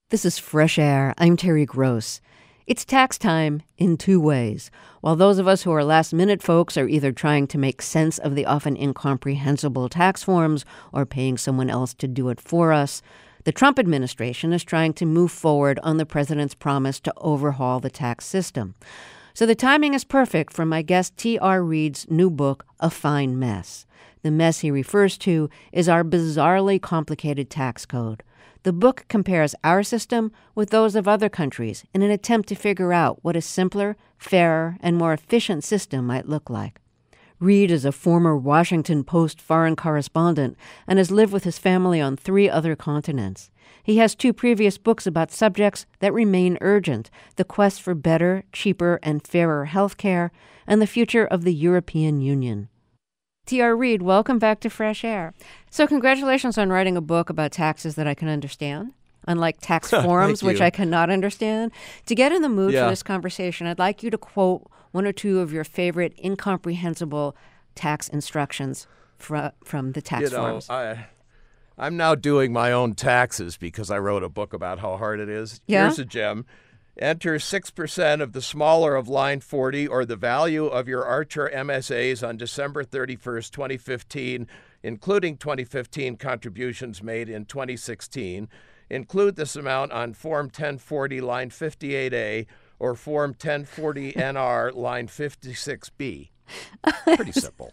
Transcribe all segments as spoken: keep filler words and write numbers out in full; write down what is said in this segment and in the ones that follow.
This is Fresh Air. I'm Terry Gross. It's tax time in two ways. While those of us who are last-minute folks are either trying to make sense of the often incomprehensible tax forms or paying someone else to do it for us, the Trump administration is trying to move forward on the president's promise to overhaul the tax system. So the timing is perfect for my guest T R. Reid's new book, A Fine Mess. The mess he refers to is our bizarrely complicated tax code. The book compares our system with those of other countries in an attempt to figure out what a simpler, fairer, and more efficient system might look like. Reid is a former Washington Post foreign correspondent and has lived with his family on three other continents. He has two previous books about subjects that remain urgent: the quest for better, cheaper, and fairer health care, and the future of the European Union. T R. Reid, welcome back to Fresh Air. So congratulations on writing a book about taxes that I can understand, unlike tax forms, which I cannot understand. To get in the mood yeah. for this conversation, I'd like you to quote one or two of your favorite incomprehensible tax instructions fr- from the tax you know, forms. I, I'm now doing my own taxes because I wrote a book about how hard it is. Yeah? Here's a gem. Enter six percent of the smaller of line forty or the value of your Archer M S As on December thirty-first, twenty fifteen, including twenty fifteen contributions made in twenty sixteen. Include this amount on Form ten forty, line fifty-eight A, or Form ten forty N R, line fifty-six B. Pretty simple.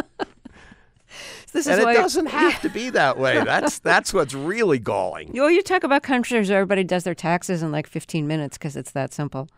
This and is it why doesn't have to be that way. That's that's what's really galling. You, you talk about countries where everybody does their taxes in like fifteen minutes because it's that simple.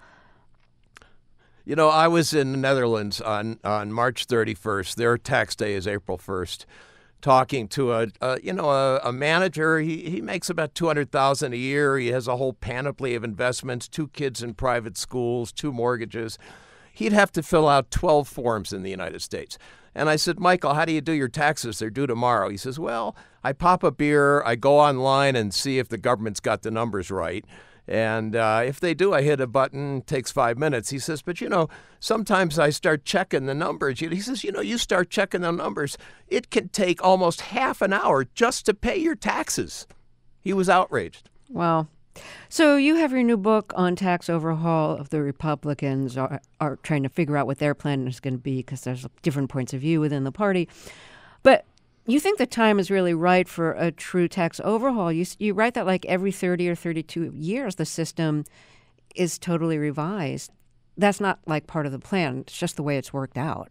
You know, I was in the Netherlands on, on March thirty-first. Their tax day is April first. Talking to a, a you know a, a manager. He he makes about two hundred thousand dollars a year. He has a whole panoply of investments, two kids in private schools, two mortgages. He'd have to fill out twelve forms in the United States. And I said, Michael, how do you do your taxes? They're due tomorrow. He says, well, I pop a beer, I go online and see if the government's got the numbers right. And uh, if they do, I hit a button, takes five minutes. He says, but, you know, sometimes I start checking the numbers. He says, you know, you start checking the numbers, it can take almost half an hour just to pay your taxes. He was outraged. Wow. So you have your new book on tax overhaul of the Republicans are, are trying to figure out what their plan is going to be because there's different points of view within the party. But you think the time is really right for a true tax overhaul. You, you write that like every thirty or thirty-two years, the system is totally revised. That's not like part of the plan. It's just the way it's worked out.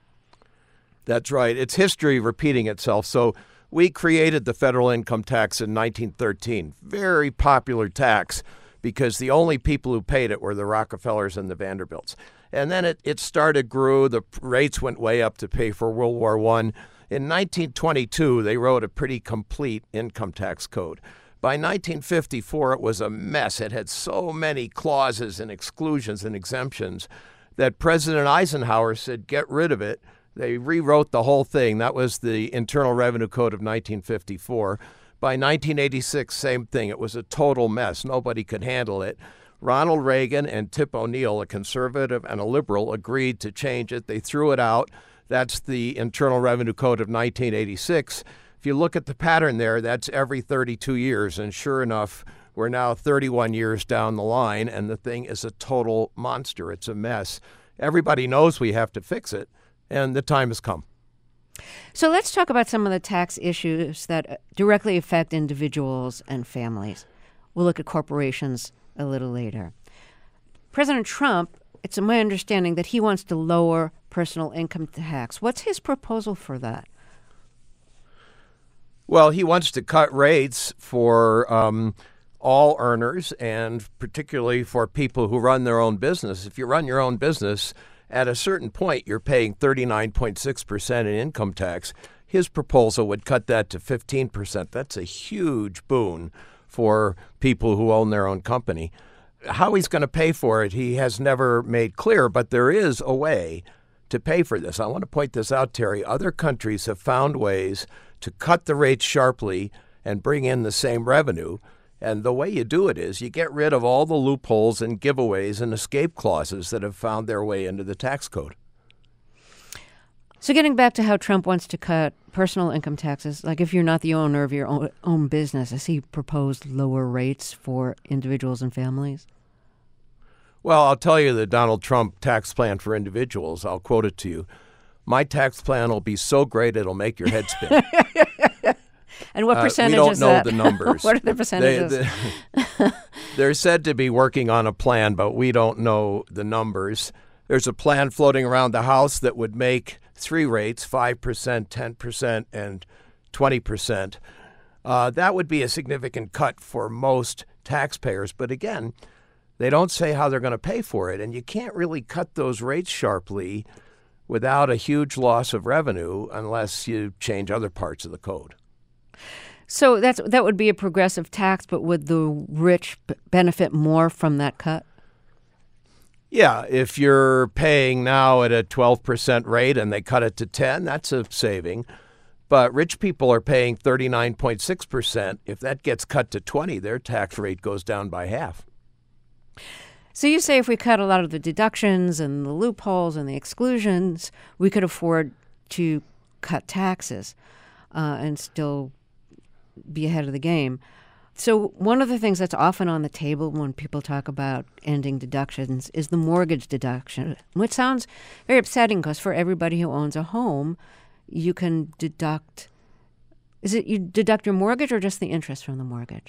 That's right. It's history repeating itself. So we created the federal income tax in nineteen thirteen. Very popular tax because the only people who paid it were the Rockefellers and the Vanderbilts. And then it, it started, grew. The rates went way up to pay for World War One. In nineteen twenty-two, they wrote a pretty complete income tax code. By nineteen fifty-four, it was a mess. It had so many clauses and exclusions and exemptions that President Eisenhower said, get rid of it. They rewrote the whole thing. That was the Internal Revenue Code of nineteen fifty-four. By nineteen eighty-six, same thing. It was a total mess. Nobody could handle it. Ronald Reagan and Tip O'Neill, a conservative and a liberal, agreed to change it. They threw it out. That's the Internal Revenue Code of nineteen eighty-six. If you look at the pattern there, that's every thirty-two years. And sure enough, we're now thirty-one years down the line, and the thing is a total monster. It's a mess. Everybody knows we have to fix it. And the time has come. So let's talk about some of the tax issues that directly affect individuals and families. We'll look at corporations a little later. President Trump, it's my understanding that he wants to lower personal income tax. What's his proposal for that? Well, he wants to cut rates for um, all earners and particularly for people who run their own business. If you run your own business, at a certain point, you're paying thirty-nine point six percent in income tax. His proposal would cut that to fifteen percent. That's a huge boon for people who own their own company. How he's going to pay for it, he has never made clear, but there is a way to pay for this. I want to point this out, Terry. Other countries have found ways to cut the rates sharply and bring in the same revenue. And the way you do it is you get rid of all the loopholes and giveaways and escape clauses that have found their way into the tax code. So getting back to how Trump wants to cut personal income taxes, like if you're not the owner of your own, own business, has he proposed lower rates for individuals and families? Well, I'll tell you the Donald Trump tax plan for individuals. I'll quote it to you. My tax plan will be so great it'll make your head spin. And what percentage uh, we don't is know that? the numbers. What are the percentages? They, they, they're said to be working on a plan, but we don't know the numbers. There's a plan floating around the House that would make three rates, five percent, ten percent, and twenty percent. Uh, that would be a significant cut for most taxpayers. But again, they don't say how they're going to pay for it. And you can't really cut those rates sharply without a huge loss of revenue unless you change other parts of the code. So that's that would be a progressive tax, but would the rich b- benefit more from that cut? Yeah, if you're paying now at a twelve percent rate and they cut it to ten, that's a saving. But rich people are paying thirty-nine point six percent. If that gets cut to twenty, their tax rate goes down by half. So you say if we cut a lot of the deductions and the loopholes and the exclusions, we could afford to cut taxes uh, and still be ahead of the game. So one of the things that's often on the table when people talk about ending deductions is the mortgage deduction, which sounds very upsetting because for everybody who owns a home, you can deduct, is it you deduct your mortgage or just the interest from the mortgage?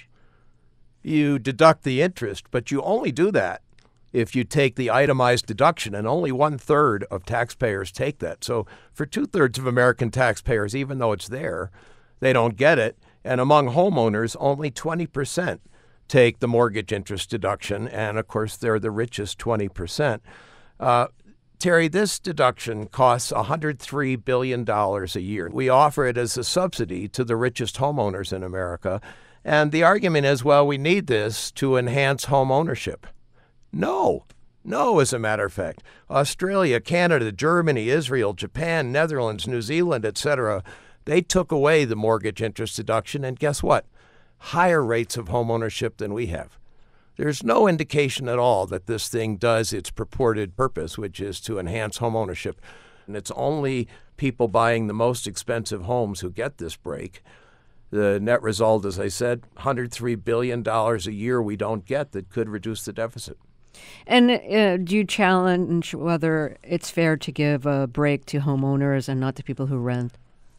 You deduct the interest, but you only do that if you take the itemized deduction, and only one-third of taxpayers take that. So for two-thirds of American taxpayers, even though it's there, they don't get it. And among homeowners, only twenty percent take the mortgage interest deduction. And, of course, they're the richest twenty percent. Uh, Terry, this deduction costs one hundred three billion dollars a year. We offer it as a subsidy to the richest homeowners in America. And the argument is, well, we need this to enhance home ownership. No. No, as a matter of fact. Australia, Canada, Germany, Israel, Japan, Netherlands, New Zealand, et cetera, they took away the mortgage interest deduction, and guess what? Higher rates of home ownership than we have. There's no indication at all that this thing does its purported purpose, which is to enhance home ownership. And it's only people buying the most expensive homes who get this break. The net result, as I said, one hundred three billion dollars a year we don't get that could reduce the deficit. And uh, do you challenge whether it's fair to give a break to homeowners and not to people who rent?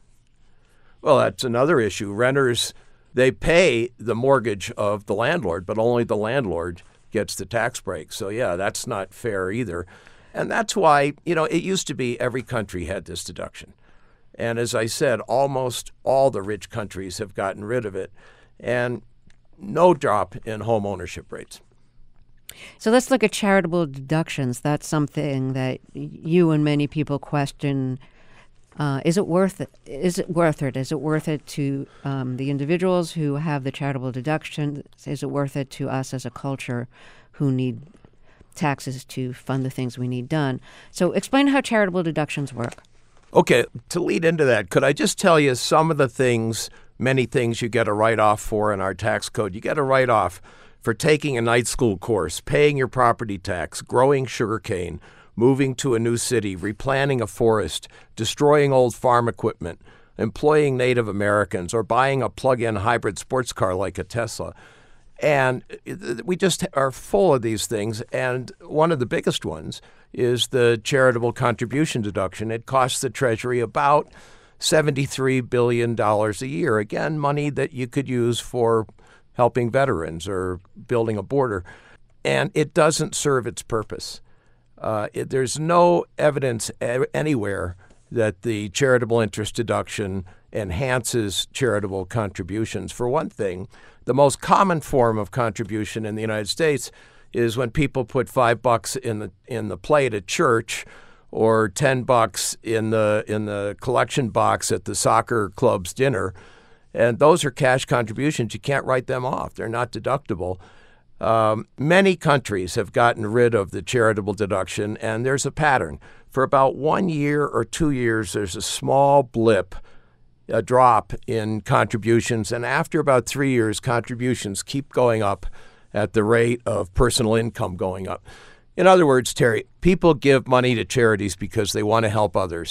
Well, that's another issue. Renters, they pay the mortgage of the landlord, but only the landlord gets the tax break. So, yeah, that's not fair either. And that's why, you know, it used to be every country had this deduction. And as I said, almost all the rich countries have gotten rid of it, and no drop in home ownership rates. So let's look at charitable deductions. That's something that you and many people question. Uh, is it worth it? Is it worth it? Is it worth it to um, the individuals who have the charitable deduction? Is it worth it to us as a culture who need taxes to fund the things we need done? So explain how charitable deductions work. Okay, to lead into that, could I just tell you some of the things, many things you get a write-off for in our tax code? You get a write-off for taking a night school course, paying your property tax, growing sugarcane, moving to a new city, replanting a forest, destroying old farm equipment, employing Native Americans, or buying a plug-in hybrid sports car like a Tesla. And we just are full of these things. And one of the biggest ones is the charitable contribution deduction. It costs the Treasury about seventy-three billion dollars a year. Again, money that you could use for helping veterans or building a border. And it doesn't serve its purpose. Uh, it, there's no evidence a- anywhere that the charitable interest deduction enhances charitable contributions. For one thing, the most common form of contribution in the United States is when people put five bucks in the in the plate at church, or ten bucks in the in the collection box at the soccer club's dinner, and those are cash contributions. You can't write them off; they're not deductible. Um, many countries have gotten rid of the charitable deduction, and there's a pattern. For about one year or two years, there's a small blip, a drop in contributions, and after about three years, contributions keep going up at the rate of personal income going up. In other words, Terry, people give money to charities because they want to help others.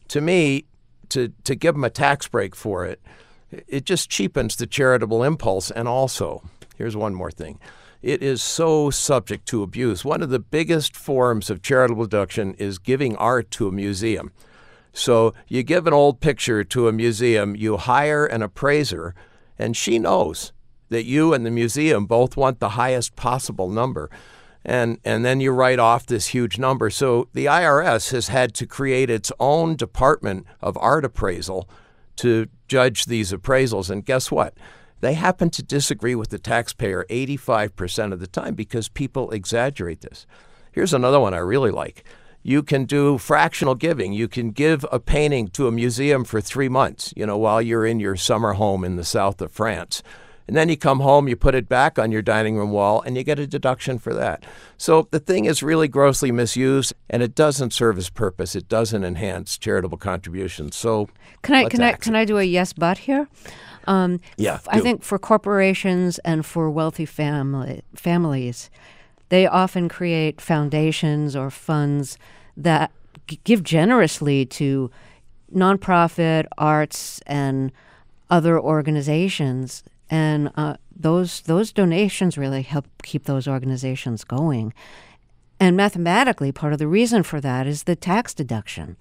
to me, to, to give them a tax break for it, it just cheapens the charitable impulse. And also, here's one more thing. It is so subject to abuse. One of the biggest forms of charitable deduction is giving art to a museum. So you give an old picture to a museum, you hire an appraiser, and she knows that you and the museum both want the highest possible number. And and then you write off this huge number. So the I R S has had to create its own department of art appraisal to judge these appraisals. And guess what? They happen to disagree with the taxpayer eighty-five percent of the time because people exaggerate this. Here's another one I really like. You can do fractional giving. You can give a painting to a museum for three months, you know, while you're in your summer home in the south of France. And then you come home, you put it back on your dining room wall, and you get a deduction for that. So the thing is really grossly misused, and it doesn't serve its purpose. It doesn't enhance charitable contributions. So can I let's can I axe can it. I do a yes but here? Um, Yeah, I do. think for corporations and for wealthy family families, they often create foundations or funds that g- give generously to nonprofit, arts, and other organizations. And uh, those those donations really help keep those organizations going. And mathematically, part of the reason for that is the tax deduction.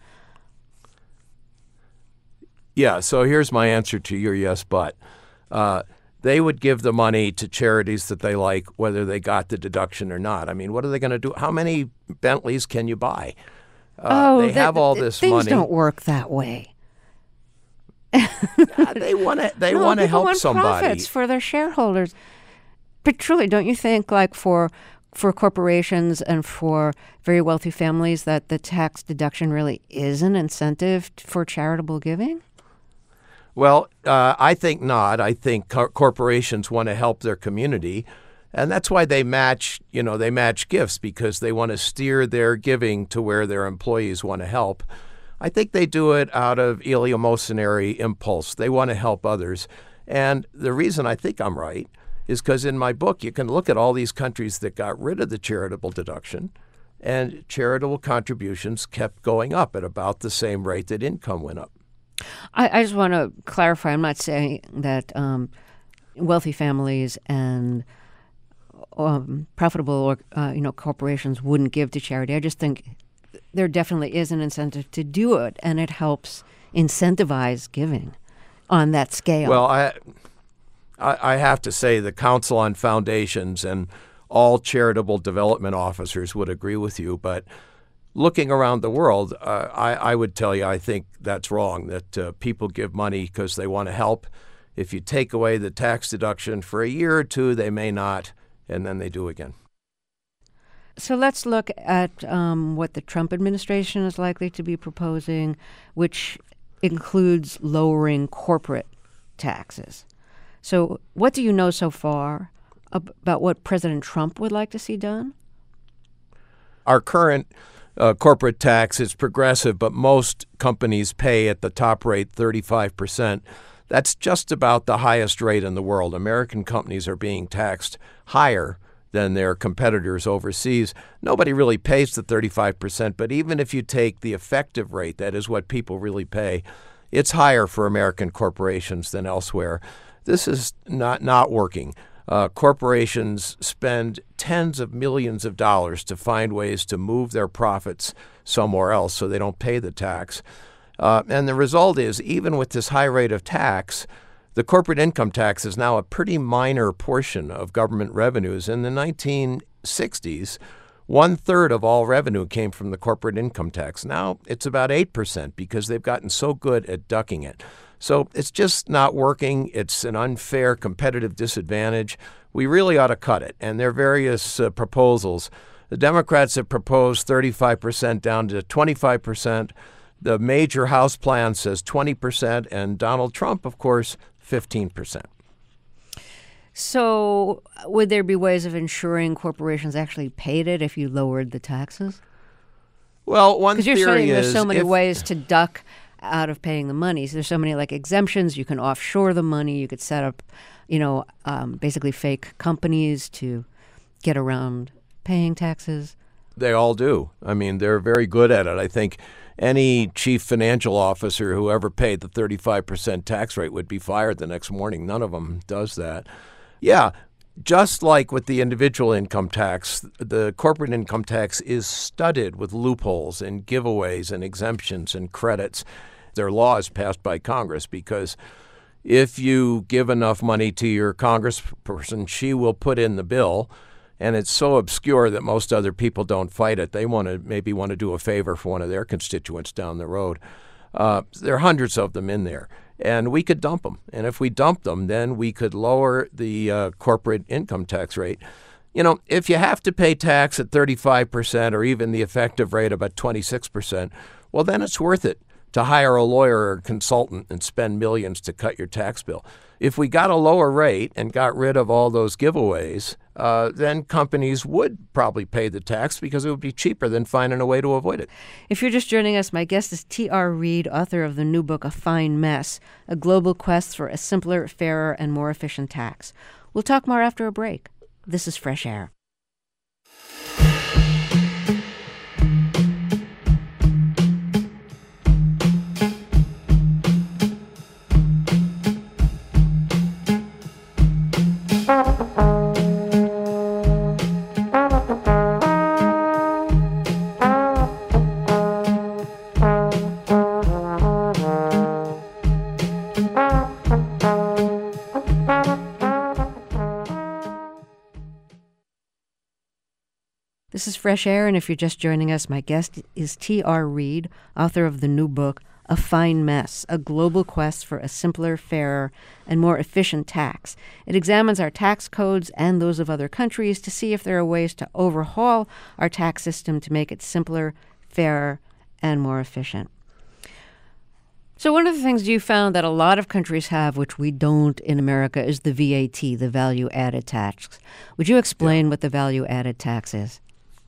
Yeah, so here's my answer to your yes, but. Uh, they would give the money to charities that they like, whether they got the deduction or not. I mean, what are they going to do? How many Bentleys can you buy? Uh, oh, they that- have all th- this things money. don't work that way. Yeah, they want to. They No, want to people help want somebody. profits for their shareholders. But truly, don't you think, like for for corporations and for very wealthy families, that the tax deduction really is an incentive for charitable giving? Well, uh, I think not. I think cor- corporations want to help their community, and that's why they match. You know, they match gifts because they want to steer their giving to where their employees want to help. I think they do it out of eleemosynary impulse. They want to help others. And the reason I think I'm right is because in my book, you can look at all these countries that got rid of the charitable deduction, and charitable contributions kept going up at about the same rate that income went up. I, I just want to clarify. I'm not saying that um, wealthy families and um, profitable, or, uh, you know, corporations wouldn't give to charity. I just think there definitely is an incentive to do it, and it helps incentivize giving on that scale. Well, I, I I have to say the Council on Foundations and all charitable development officers would agree with you, but looking around the world, uh, I, I would tell you I think that's wrong, that uh, people give money because they want to help. If you take away the tax deduction for a year or two, they may not, and then they do again. So let's look at um, what the Trump administration is likely to be proposing, which includes lowering corporate taxes. So what do you know so far ab- about what President Trump would like to see done? Our current uh, corporate tax is progressive, but most companies pay at the top rate thirty-five percent. That's just about the highest rate in the world. American companies are being taxed higher than their competitors overseas. Nobody really pays the thirty-five percent, but even if you take the effective rate, that is what people really pay, it's higher for American corporations than elsewhere. This is not, not working. Uh, corporations spend tens of millions of dollars to find ways to move their profits somewhere else so they don't pay the tax. Uh, and the result is, even with this high rate of tax, the corporate income tax is now a pretty minor portion of government revenues. In the nineteen sixties, one-third of all revenue came from the corporate income tax. Now it's about eight percent because they've gotten so good at ducking it. So it's just not working. It's an unfair competitive disadvantage. We really ought to cut it. And there are various uh, proposals. The Democrats have proposed thirty-five percent down to twenty-five percent. The major House plan says twenty percent. And Donald Trump, of course, fifteen percent. So would there be ways of ensuring corporations actually paid it if you lowered the taxes? Well, one Because theory you're saying is there's so many if, ways to duck out of paying the money. So there's so many like exemptions. You can offshore the money. You could set up, you know, um, basically fake companies to get around paying taxes. They all do. I mean, they're very good at it. I think any chief financial officer who ever paid the thirty-five percent tax rate would be fired the next morning. None of them does that. Yeah, just like with the individual income tax, the corporate income tax is studded with loopholes and giveaways and exemptions and credits. There are laws passed by Congress because if you give enough money to your congressperson, she will put in the bill. And it's so obscure that most other people don't fight it. They want to maybe want to do a favor for one of their constituents down the road. Uh, there are hundreds of them in there, and we could dump them. And if we dump them, then we could lower the uh, corporate income tax rate. You know, if you have to pay tax at thirty-five percent or even the effective rate about twenty-six percent, well, then it's worth it to hire a lawyer or a consultant and spend millions to cut your tax bill. If we got a lower rate and got rid of all those giveaways, uh, then companies would probably pay the tax because it would be cheaper than finding a way to avoid it. If you're just joining us, my guest is T R. Reid, author of the new book, A Fine Mess, A Global Quest for a Simpler, Fairer, and More Efficient Tax. We'll talk more after a break. This is Fresh Air. This is Fresh Air, and if you're just joining us, my guest is T R. Reid, author of the new book, A Fine Mess, A Global Quest for a Simpler, Fairer, and More Efficient Tax. It examines our tax codes and those of other countries to see if there are ways to overhaul our tax system to make it simpler, fairer, and more efficient. So one of the things you found that a lot of countries have, which we don't in America, is the V A T, the value-added tax. Would you explain yeah. what the value-added tax is?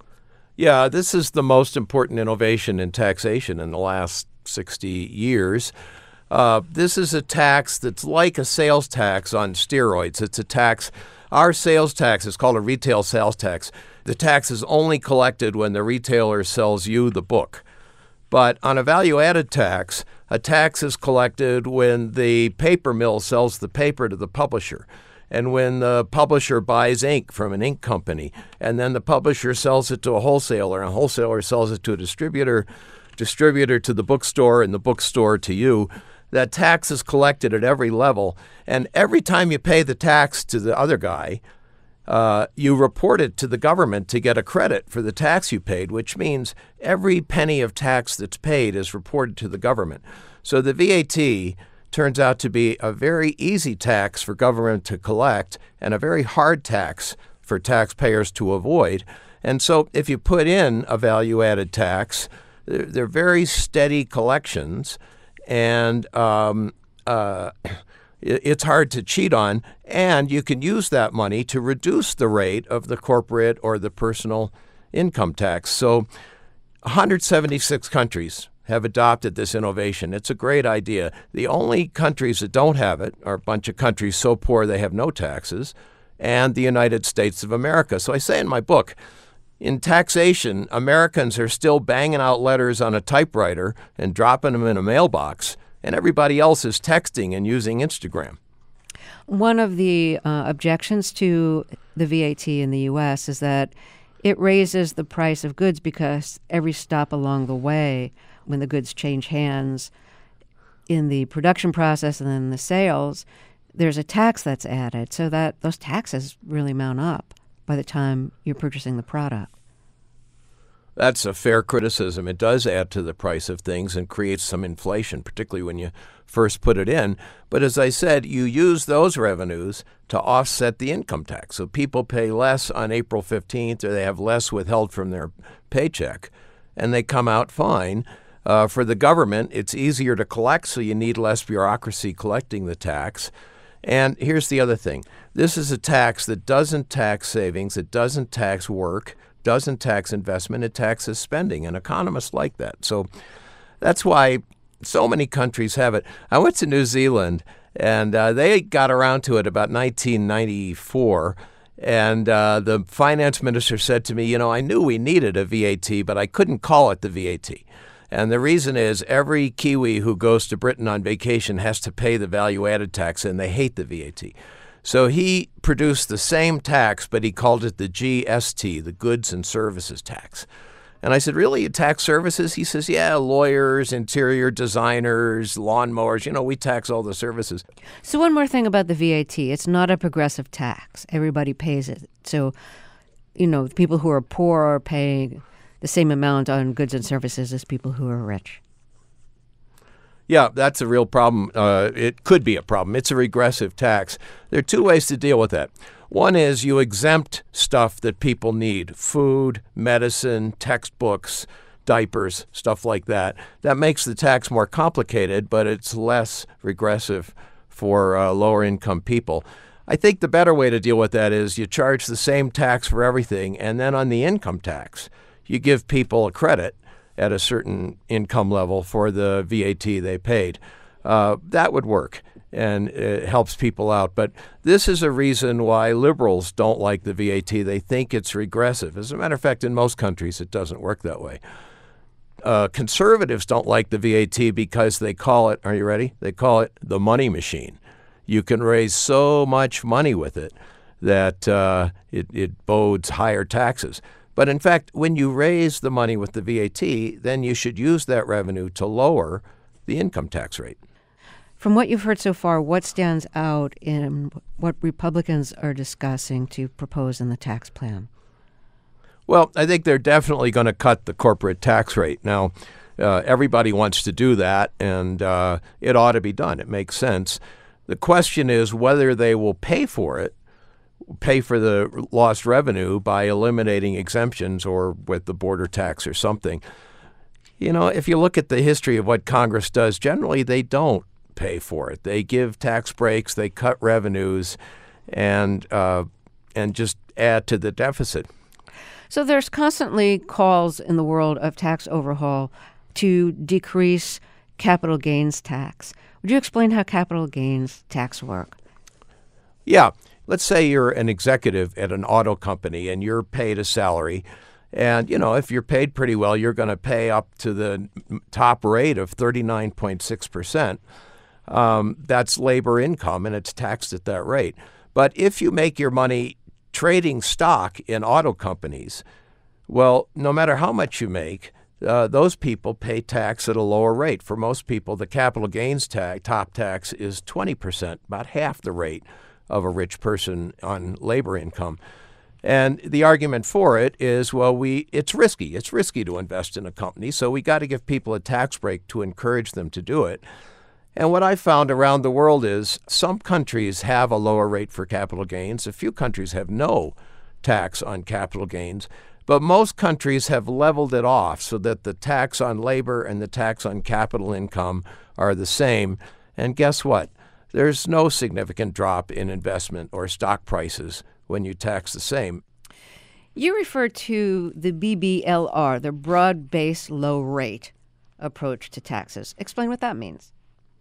Yeah, this is the most important innovation in taxation in the last sixty years. Uh, this is a tax that's like a sales tax on steroids. It's a tax. Our sales tax is called a retail sales tax. The tax is only collected when the retailer sells you the book. But on a value-added tax, a tax is collected when the paper mill sells the paper to the publisher, and when the publisher buys ink from an ink company, and then the publisher sells it to a wholesaler, and a wholesaler sells it to a distributor, distributor to the bookstore, and the bookstore to you. That tax is collected at every level, and every time you pay the tax to the other guy, uh, you report it to the government to get a credit for the tax you paid, which means every penny of tax that's paid is reported to the government. So the V A T turns out to be a very easy tax for government to collect and a very hard tax for taxpayers to avoid. And so if you put in a value-added tax, they're, they're very steady collections, and um, uh, it, it's hard to cheat on, and you can use that money to reduce the rate of the corporate or the personal income tax. So one hundred seventy-six countries have adopted this innovation. It's a great idea. The only countries that don't have it are a bunch of countries so poor they have no taxes, and the United States of America. So I say in my book, in taxation, Americans are still banging out letters on a typewriter and dropping them in a mailbox, and everybody else is texting and using Instagram. One of the uh, objections to the V A T in the U S is that it raises the price of goods because every stop along the way, when the goods change hands in the production process and then the sales, there's a tax that's added, so that those taxes really mount up by the time you're purchasing the product. That's a fair criticism. It does add to the price of things and creates some inflation, particularly when you first put it in. But as I said, you use those revenues to offset the income tax. So people pay less on April fifteenth, or they have less withheld from their paycheck, and they come out fine. Uh, for the government, it's easier to collect, so you need less bureaucracy collecting the tax. And here's the other thing. This is a tax that doesn't tax savings, it doesn't tax work, doesn't tax investment, it taxes spending, and economists like that. So that's why so many countries have it. I went to New Zealand, and uh, they got around to it about nineteen ninety-four, and uh, the finance minister said to me, you know, I knew we needed a V A T, but I couldn't call it the V A T. And the reason is every Kiwi who goes to Britain on vacation has to pay the value-added tax, and they hate the V A T. So he produced the same tax, but he called it the G S T, the Goods and Services Tax. And I said, really, you tax services? He says, yeah, lawyers, interior designers, lawnmowers, you know, we tax all the services. So one more thing about the V A T. It's not a progressive tax. Everybody pays it. So, you know, people who are poor are paying the same amount on goods and services as people who are rich. Yeah, that's a real problem. Uh, it could be a problem. It's a regressive tax. There are two ways to deal with that. One is you exempt stuff that people need, food, medicine, textbooks, diapers, stuff like that. That makes the tax more complicated, but it's less regressive for uh, lower income people. I think the better way to deal with that is you charge the same tax for everything, and then on the income tax, you give people a credit at a certain income level for the V A T they paid. Uh, that would work, and it helps people out. But this is a reason why liberals don't like the V A T. They think it's regressive. As a matter of fact, in most countries, it doesn't work that way. Uh, conservatives don't like the V A T because they call it, are you ready? They call it the money machine. You can raise so much money with it that uh, it, it bodes higher taxes. But in fact, when you raise the money with the V A T, then you should use that revenue to lower the income tax rate. From what you've heard so far, what stands out in what Republicans are discussing to propose in the tax plan? Well, I think they're definitely going to cut the corporate tax rate. Now, uh, everybody wants to do that, and uh, it ought to be done. It makes sense. The question is whether they will pay for it, pay for the lost revenue by eliminating exemptions or with the border tax or something. You know, if you look at the history of what Congress does, generally they don't pay for it. They give tax breaks, they cut revenues, and uh, and just add to the deficit. So there's constantly calls in the world of tax overhaul to decrease capital gains tax. Would you explain how capital gains tax work? Yeah. Let's say you're an executive at an auto company and you're paid a salary. And, you know, if you're paid pretty well, you're going to pay up to the top rate of thirty-nine point six percent. Um, that's labor income, and it's taxed at that rate. But if you make your money trading stock in auto companies, well, no matter how much you make, uh, those people pay tax at a lower rate. For most people, the capital gains tax, top tax is twenty percent, about half the rate of a rich person on labor income. And the argument for it is, well, we it's risky. It's risky to invest in a company, so we got to give people a tax break to encourage them to do it. And what I found around the world is some countries have a lower rate for capital gains. A few countries have no tax on capital gains. But most countries have leveled it off so that the tax on labor and the tax on capital income are the same. And guess what? There's no significant drop in investment or stock prices when you tax the same. You refer to the B B L R, the broad-based low rate approach to taxes. Explain what that means.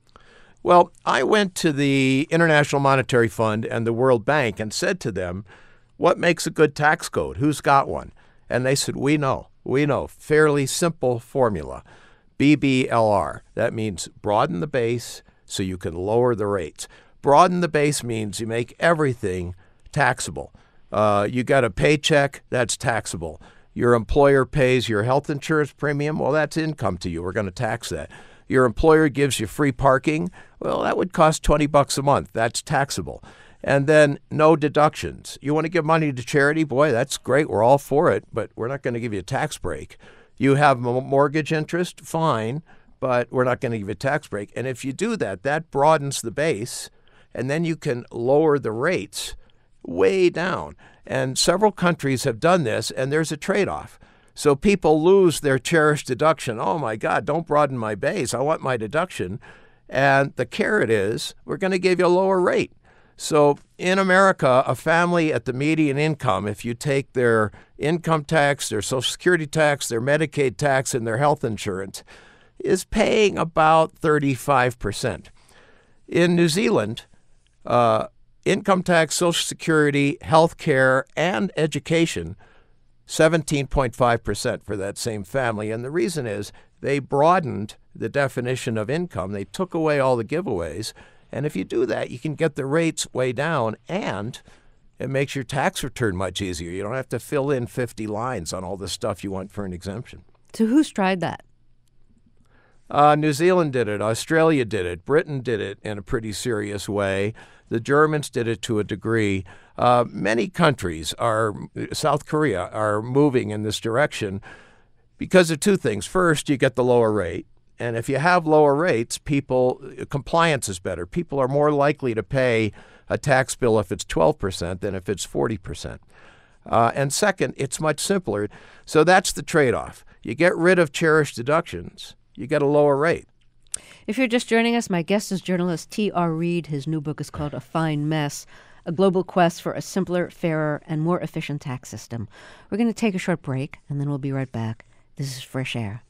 Well, I went to the International Monetary Fund and the World Bank and said to them, what makes a good tax code? Who's got one? And they said, we know. We know. Fairly simple formula. B B L R. That means broaden the base so you can lower the rates. Broaden the base means you make everything taxable. Uh, you got a paycheck, that's taxable. Your employer pays your health insurance premium, well, that's income to you. We're going to tax that. Your employer gives you free parking, well, that would cost twenty bucks a month. That's taxable. And then no deductions. You want to give money to charity? Boy, that's great. We're all for it, but we're not going to give you a tax break. You have mortgage interest? Fine, but we're not going to give you a tax break. And if you do that, that broadens the base, and then you can lower the rates way down. And several countries have done this, and there's a trade-off. So people lose their cherished deduction. Oh, my God, don't broaden my base. I want my deduction. And the carrot is we're going to give you a lower rate. So in America, a family at the median income, if you take their income tax, their Social Security tax, their Medicaid tax, and their health insurance, is paying about thirty-five percent. In New Zealand, uh, income tax, Social Security, health care, and education, seventeen point five percent for that same family. And the reason is they broadened the definition of income. They took away all the giveaways. And if you do that, you can get the rates way down, and it makes your tax return much easier. You don't have to fill in fifty lines on all the stuff you want for an exemption. So who's tried that? Uh, New Zealand did it. Australia did it. Britain did it in a pretty serious way. The Germans did it to a degree. Uh, many countries, are South Korea, are moving in this direction because of two things. First, you get the lower rate. And if you have lower rates, people compliance is better. People are more likely to pay a tax bill if it's twelve percent than if it's forty percent. Uh, and second, it's much simpler. So that's the trade-off. You get rid of cherished deductions, you get a lower rate. If you're just joining us, my guest is journalist T R. Reid. His new book is called A Fine Mess, A Global Quest for a Simpler, Fairer, and More Efficient Tax System. We're going to take a short break, and then we'll be right back. This is Fresh Air.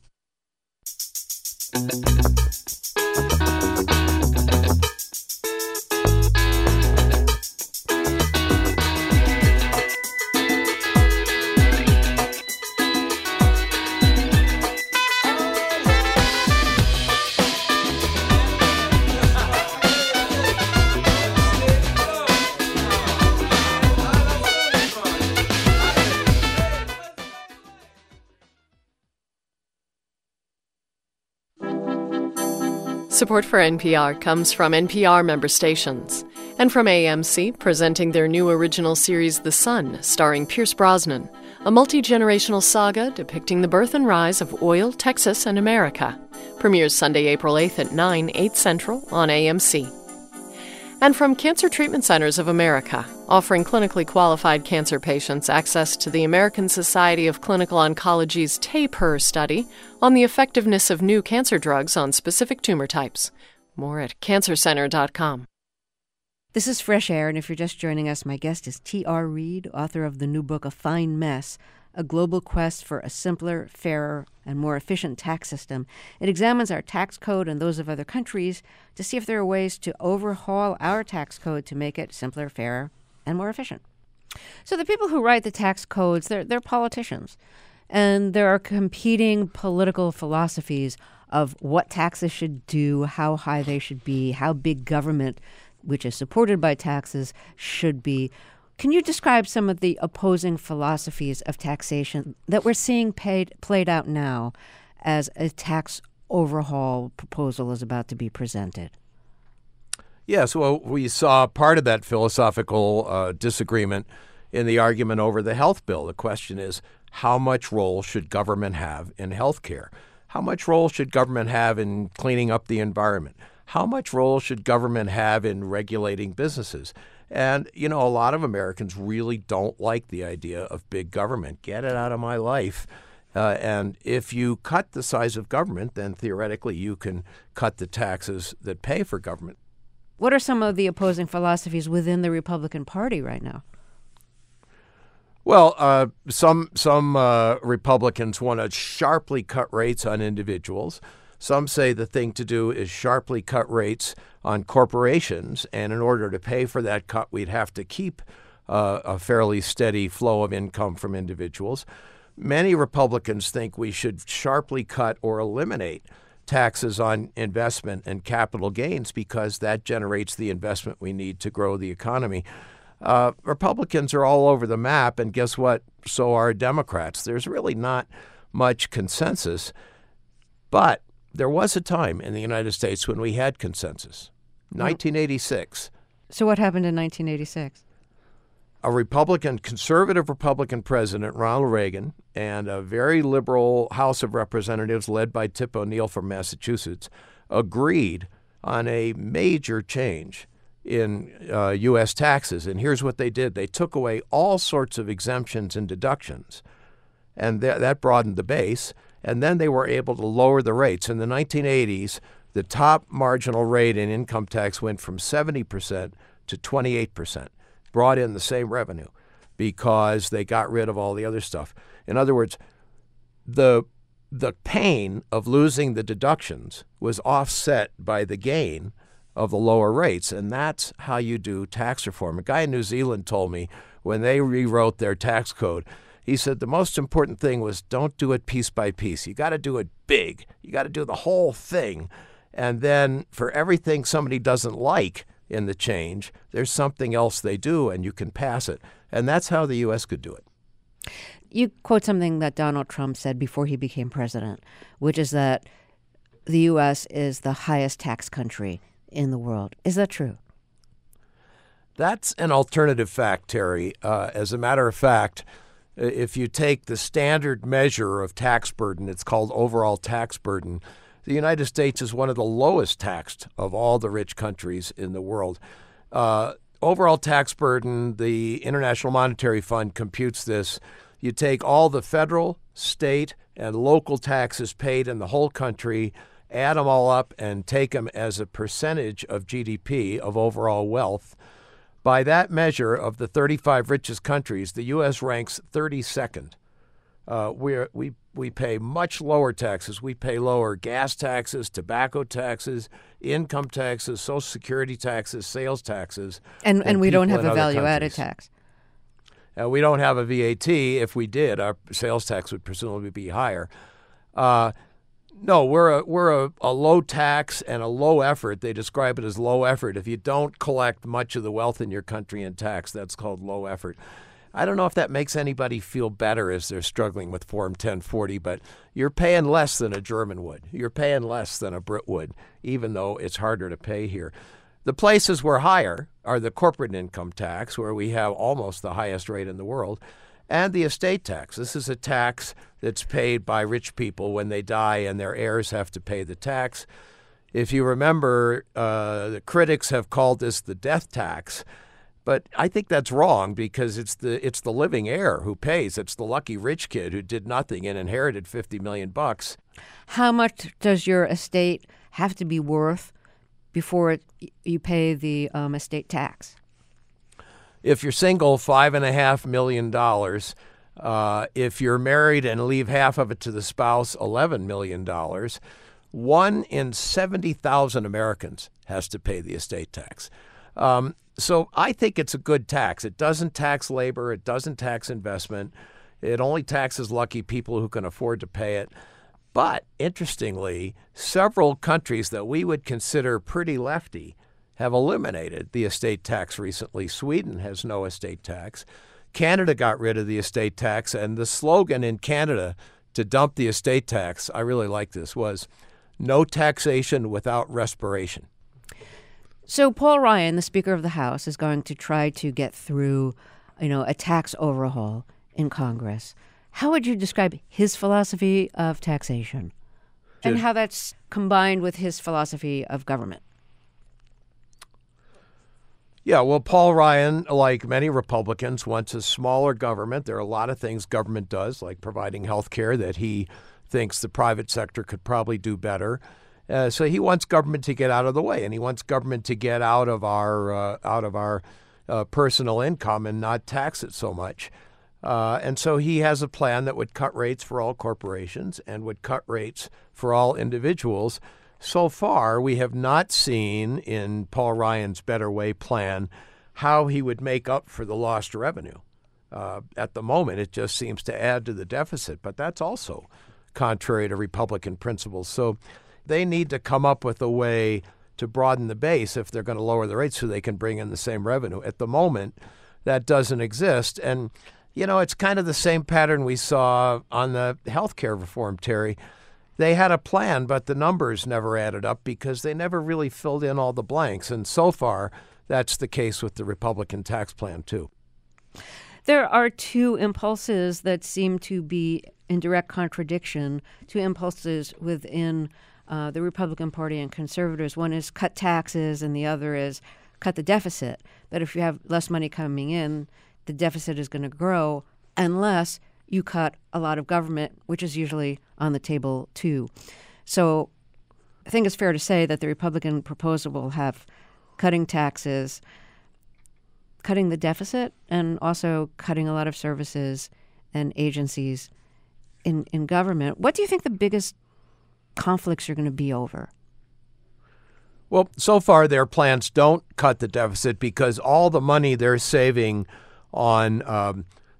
Support for N P R comes from N P R member stations and from A M C, presenting their new original series The Sun, starring Pierce Brosnan, a multi-generational saga depicting the birth and rise of oil, Texas, and America. Premieres Sunday, April eighth at nine, eight Central on A M C. And from Cancer Treatment Centers of America, offering clinically qualified cancer patients access to the American Society of Clinical Oncology's TAPER study on the effectiveness of new cancer drugs on specific tumor types. More at cancer center dot com. This is Fresh Air, and if you're just joining us, my guest is T R. Reid, author of the new book A Fine Mess, A Global Quest for a Simpler, Fairer, and More Efficient Tax System. It examines our tax code and those of other countries to see if there are ways to overhaul our tax code to make it simpler, fairer, and more efficient. So the people who write the tax codes, they're, they're politicians. And there are competing political philosophies of what taxes should do, how high they should be, how big government, which is supported by taxes, should be. Can you describe some of the opposing philosophies of taxation that we're seeing paid, played out now as a tax overhaul proposal is about to be presented? Yes, well, we saw part of that philosophical uh, disagreement in the argument over the health bill. The question is, how much role should government have in health care? How much role should government have in cleaning up the environment? How much role should government have in regulating businesses? And, you know, a lot of Americans really don't like the idea of big government. Get it out of my life. Uh, and if you cut the size of government, then theoretically you can cut the taxes that pay for government. What are some of the opposing philosophies within the Republican Party right now? Well, uh, some some uh, Republicans want to sharply cut rates on individuals. Some say the thing to do is sharply cut rates on corporations, and in order to pay for that cut, we'd have to keep uh, a fairly steady flow of income from individuals. Many Republicans think we should sharply cut or eliminate taxes on investment and capital gains because that generates the investment we need to grow the economy. Uh, Republicans are all over the map, and guess what? So are Democrats. There's really not much consensus, but there was a time in the United States when we had consensus, nineteen eighty-six. So what happened in nineteen eighty-six? A Republican, conservative Republican president, Ronald Reagan, and a very liberal House of Representatives led by Tip O'Neill from Massachusetts agreed on a major change in uh, U S taxes. And here's what they did. They took away all sorts of exemptions and deductions, and th- that broadened the base. And then they were able to lower the rates. In the nineteen eighties, the top marginal rate in income tax went from seventy percent to twenty-eight percent, brought in the same revenue because they got rid of all the other stuff. In other words, the the pain of losing the deductions was offset by the gain of the lower rates, and that's how you do tax reform. A guy in New Zealand told me when they rewrote their tax code, He said the most important thing was don't do it piece by piece. You got to do it big. You got to do the whole thing. And then for everything somebody doesn't like in the change, there's something else they do and you can pass it. And that's how the U S could do it. You quote something that Donald Trump said before he became president, which is that the U S is the highest tax country in the world. Is that true? That's an alternative fact, Terry. Uh, as a matter of fact, if you take the standard measure of tax burden, it's called overall tax burden, the United States is one of the lowest taxed of all the rich countries in the world. Uh, overall tax burden, the International Monetary Fund computes this. You take all the federal, state, and local taxes paid in the whole country, add them all up, and take them as a percentage of G D P, of overall wealth. By that measure, of the thirty-five richest countries, the U S ranks thirty-second. Uh, we're, we we pay much lower taxes. We pay lower gas taxes, tobacco taxes, income taxes, Social Security taxes, sales taxes. And and we don't have a value-added tax. Uh, we don't have a V A T. If we did, our sales tax would presumably be higher. Uh, no, we're a we're a, a low tax and a low effort. They describe it as low effort. If you don't collect much of the wealth in your country in tax, that's called low effort. I don't know if that makes anybody feel better as they're struggling with Form ten forty, but you're paying less than a German would. You're paying less than a Brit would, even though it's harder to pay here. The places we're higher are the corporate income tax, where we have almost the highest rate in the world, and the estate tax. This is a tax that's paid by rich people when they die and their heirs have to pay the tax. If you remember, uh, the critics have called this the death tax, but I think that's wrong because it's the it's the living heir who pays. It's the lucky rich kid who did nothing and inherited fifty million bucks. How much does your estate have to be worth before it, you pay the um, estate tax? If you're single, five and a half million dollars. Uh, if you're married and leave half of it to the spouse, eleven million dollars. One in seventy thousand Americans has to pay the estate tax. Um, so I think it's a good tax. It doesn't tax labor. It doesn't tax investment. It only taxes lucky people who can afford to pay it. But interestingly, several countries that we would consider pretty lefty have eliminated the estate tax recently. Sweden has no estate tax. Canada got rid of the estate tax, and the slogan in Canada to dump the estate tax, I really like this, was no taxation without respiration. So Paul Ryan, the Speaker of the House, is going to try to get through, you know, a tax overhaul in Congress. How would you describe his philosophy of taxation and how that's combined with his philosophy of government? Yeah, well, Paul Ryan, like many Republicans, wants a smaller government. There are a lot of things government does, like providing health care, that he thinks the private sector could probably do better. Uh, so he wants government to get out of the way, and he wants government to get out of our uh, out of our uh, personal income and not tax it so much. Uh, and so he has a plan that would cut rates for all corporations and would cut rates for all individuals. So far, we have not seen in Paul Ryan's Better Way plan how he would make up for the lost revenue. Uh, at the moment, it just seems to add to the deficit, but that's also contrary to Republican principles. So they need to come up with a way to broaden the base if they're going to lower the rates so they can bring in the same revenue. At the moment, that doesn't exist. And, you know, it's kind of the same pattern we saw on the health care reform, Terry. They had a plan, but the numbers never added up because they never really filled in all the blanks. And so far, that's the case with the Republican tax plan, too. There are two impulses that seem to be in direct contradiction, two impulses within uh, the Republican Party and conservatives. One is cut taxes, and the other is cut the deficit. But if you have less money coming in, the deficit is going to grow unless you cut a lot of government, which is usually on the table, too. So I think it's fair to say that the Republican proposal will have cutting taxes, cutting the deficit, and also cutting a lot of services and agencies in, in government. What do you think the biggest conflicts are going to be over? Well, so far their plans don't cut the deficit because all the money they're saving on um,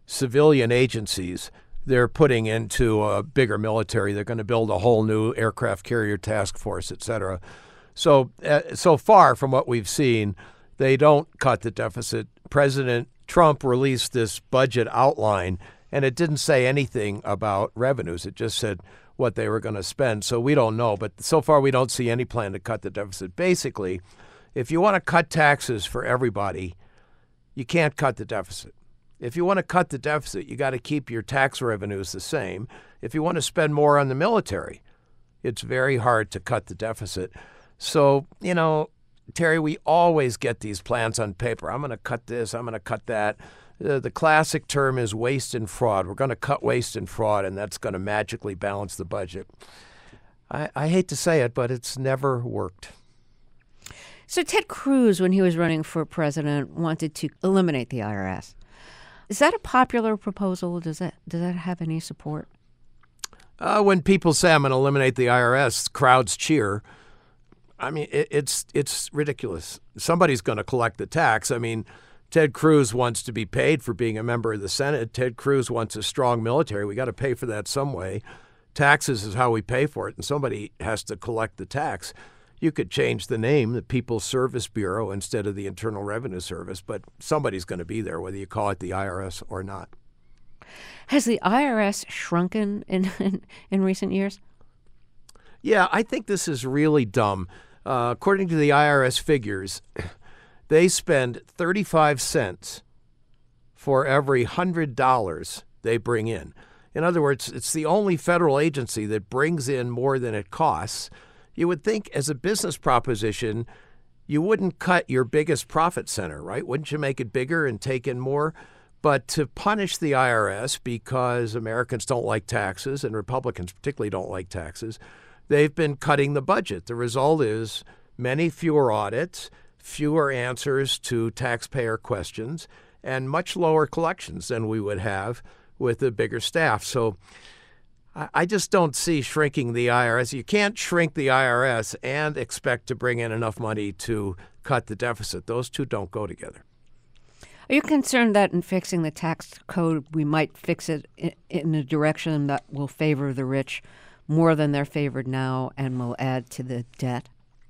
civilian agencies they're putting into a bigger military. They're going to build a whole new aircraft carrier task force, et cetera. So, uh, so far from what we've seen, they don't cut the deficit. President Trump released this budget outline, and it didn't say anything about revenues. It just said what they were going to spend. So we don't know. But so far, we don't see any plan to cut the deficit. Basically, if you want to cut taxes for everybody, you can't cut the deficit. If you want to cut the deficit, you got to keep your tax revenues the same. If you want to spend more on the military, it's very hard to cut the deficit. So, you know, Terry, we always get these plans on paper. I'm going to cut this. I'm going to cut that. Uh, the classic term is waste and fraud. We're going to cut waste and fraud, and that's going to magically balance the budget. I, I hate to say it, but it's never worked. So Ted Cruz, when he was running for president, wanted to eliminate the I R S. Is that a popular proposal? Does that does that have any support? Uh, when people say I'm going to eliminate the I R S, crowds cheer. I mean, it, it's it's ridiculous. Somebody's going to collect the tax. I mean, Ted Cruz wants to be paid for being a member of the Senate. Ted Cruz wants a strong military. We got to pay for that some way. Taxes is how we pay for it, and somebody has to collect the tax. You could change the name, the People's Service Bureau, instead of the Internal Revenue Service, but somebody's going to be there, whether you call it the I R S or not. Has the I R S shrunken in in, in recent years? Yeah, I think this is really dumb. Uh, according to the I R S figures, they spend thirty-five cents for every one hundred dollars they bring in. In other words, it's the only federal agency that brings in more than it costs. You would think as a business proposition, you wouldn't cut your biggest profit center, right? Wouldn't you make it bigger and take in more? But to punish the I R S because Americans don't like taxes, and Republicans particularly don't like taxes, they've been cutting the budget. The result is many fewer audits, fewer answers to taxpayer questions, and much lower collections than we would have with a bigger staff. So I just don't see shrinking the I R S. You can't shrink the I R S and expect to bring in enough money to cut the deficit. Those two don't go together. Are you concerned that in fixing the tax code, we might fix it in a direction that will favor the rich more than they're favored now and will add to the debt?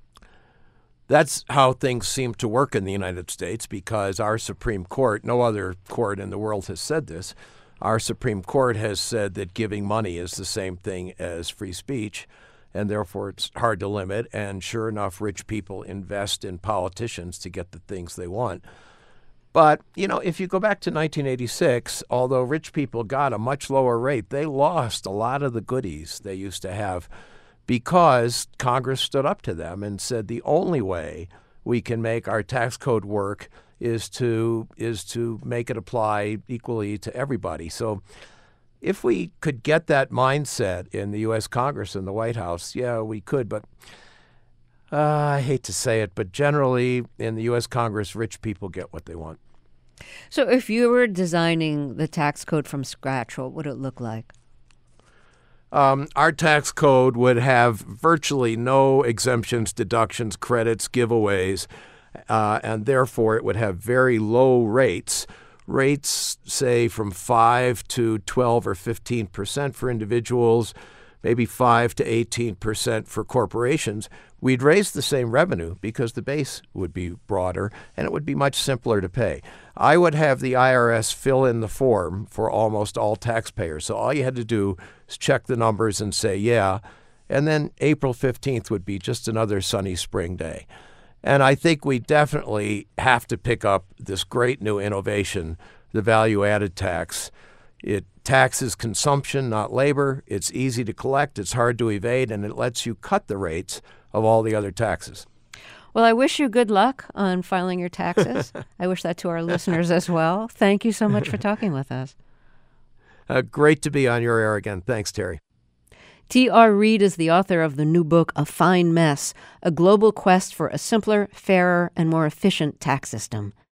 That's how things seem to work in the United States because our Supreme Court, no other court in the world has said this, our Supreme Court has said that giving money is the same thing as free speech, and therefore it's hard to limit. And sure enough, rich people invest in politicians to get the things they want. But, you know, if you go back to nineteen eighty-six, although rich people got a much lower rate, they lost a lot of the goodies they used to have because Congress stood up to them and said the only way we can make our tax code work is to is to make it apply equally to everybody. So if we could get that mindset in the U S Congress and the White House, yeah, we could. But uh, I hate to say it, but generally in the U S Congress, rich people get what they want. So if you were designing the tax code from scratch, what would it look like? Um, our tax code would have virtually no exemptions, deductions, credits, giveaways. Uh, and therefore, it would have very low rates, rates, say, from five to twelve or fifteen percent for individuals, maybe five to eighteen percent for corporations. We'd raise the same revenue because the base would be broader, and it would be much simpler to pay. I would have the I R S fill in the form for almost all taxpayers. So all you had to do is check the numbers and say, yeah, and then April fifteenth would be just another sunny spring day. And I think we definitely have to pick up this great new innovation, the value-added tax. It taxes consumption, not labor. It's easy to collect, it's hard to evade, and it lets you cut the rates of all the other taxes. Well, I wish you good luck on filing your taxes. I wish that to our listeners as well. Thank you so much for talking with us. Uh, great to be on your air again. Thanks, Terry. T R. Reid is the author of the new book, A Fine Mess, A Global Quest for a Simpler, Fairer, and More Efficient Tax System.